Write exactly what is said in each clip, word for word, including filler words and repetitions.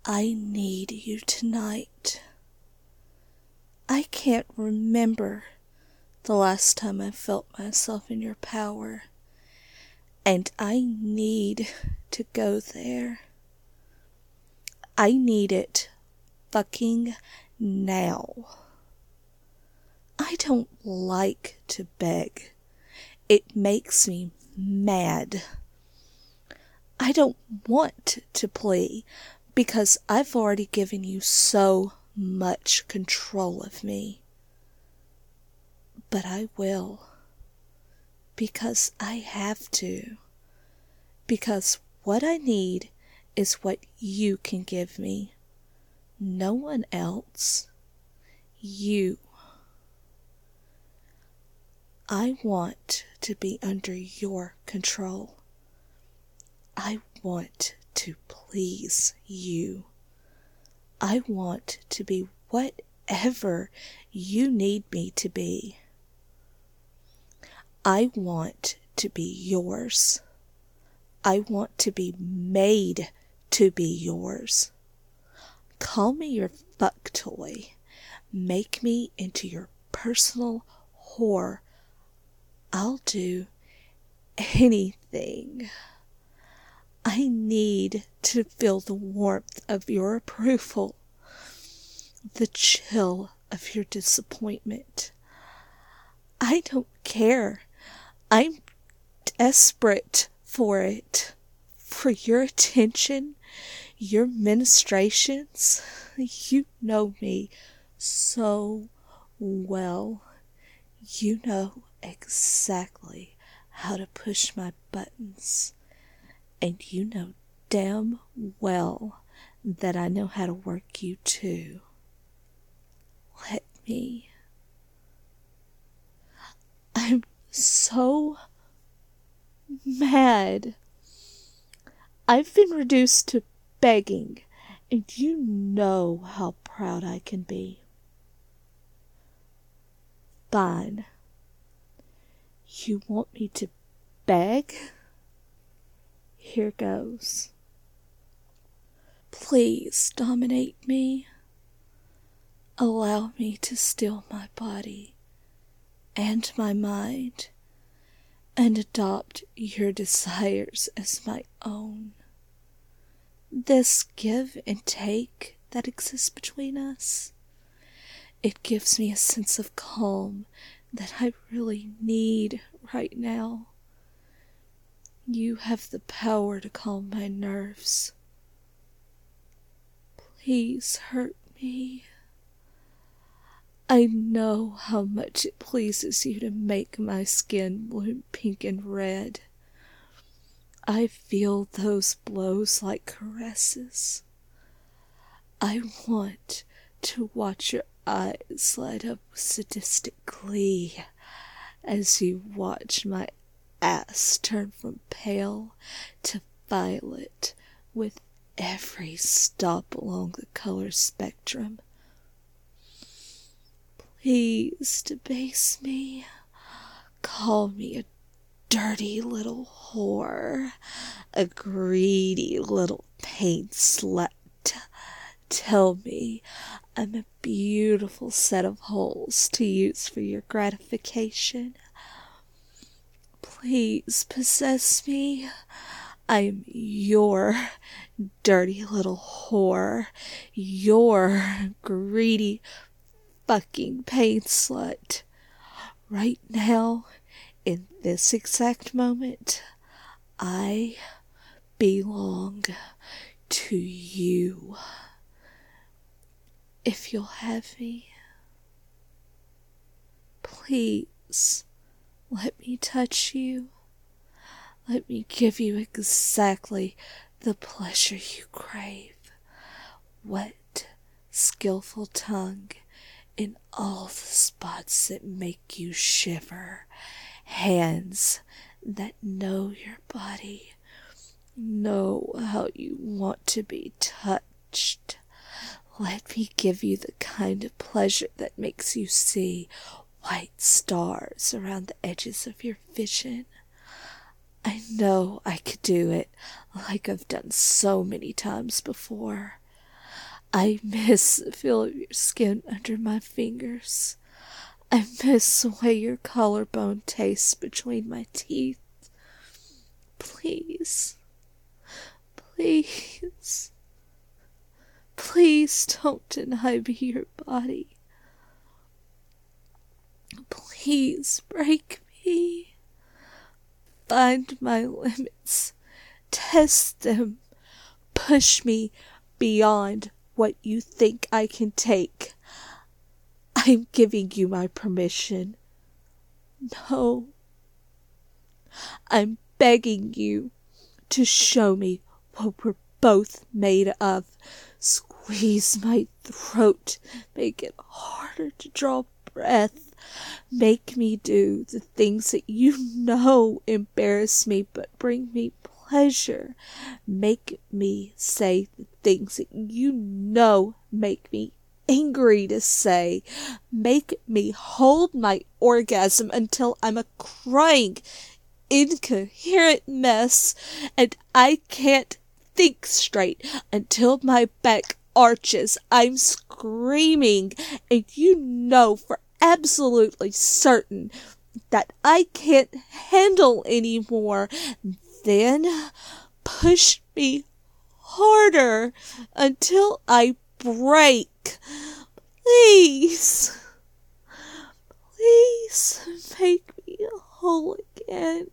I need you tonight. I can't remember the last time I felt myself in your power, and I need to go there. I need it fucking now. I don't like to beg. It makes me mad. I don't want to plea because I've already given you so much control of me. But I will. Because I have to. Because what I need is what you can give me. No one else. You. I want to be under your control. I want to please you. I want to be whatever you need me to be. I want to be yours. I want to be made to be yours. Call me your fuck toy. Make me into your personal whore. I'll do anything. I need to feel the warmth of your approval, the chill of your disappointment. I don't care. I'm desperate for it. For your attention, your ministrations. You know me so well. You know exactly how to push my buttons. And you know damn well that I know how to work you too. Let me. I'm so mad. I've been reduced to begging, and you know how proud I can be. Fine. You want me to beg? Here goes. Please dominate me. Allow me to steal my body and my mind and adopt your desires as my own. This give and take that exists between us, it gives me a sense of calm that I really need right now. You have the power to calm my nerves. Please hurt me. I know how much it pleases you to make my skin bloom pink and red. I feel those blows like caresses. I want to watch your eyes light up with sadistic glee as you watch my ass turn from pale to violet with every stop along the color spectrum. Please debase me. Call me a dirty little whore, a greedy little paint slut. Tell me I'm a beautiful set of holes to use for your gratification. Please possess me. I am your dirty little whore, your greedy fucking paint slut. Right now, in this exact moment, I belong to you. If you'll have me, please let me touch you. Let me give you exactly the pleasure you crave. Wet, skillful tongue in all the spots that make you shiver. Hands that know your body, know how you want to be touched. Let me give you the kind of pleasure that makes you see white stars around the edges of your vision. I know I could do it like I've done so many times before. I miss the feel of your skin under my fingers. I miss the way your collarbone tastes between my teeth. Please, please, please don't deny me your body. Please break me. Find my limits. Test them. Push me beyond what you think I can take. I'm giving you my permission. No. I'm begging you to show me what we're both made of. Squeeze my throat. Make it harder to draw breath. Make me do the things that you know embarrass me but bring me pleasure. Make me say the things that you know make me angry to say. Make me hold my orgasm until I'm a crying, incoherent mess, and I can't think straight until my back arches. I'm screaming, and you know for absolutely certain that I can't handle anymore. Then push me harder until I break. Please, please make me whole again.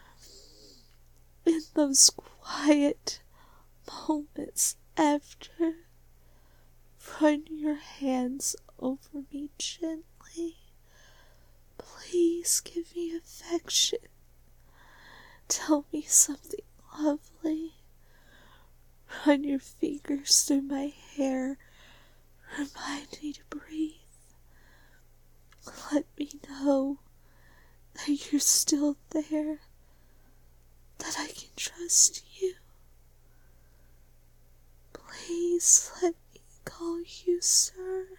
In those quiet moments after, run your hands over me gently. Please give me affection. Tell me something lovely. Run your fingers through my hair. Remind me to breathe. Let me know that you're still there, that I can trust you. Please let me call you sir.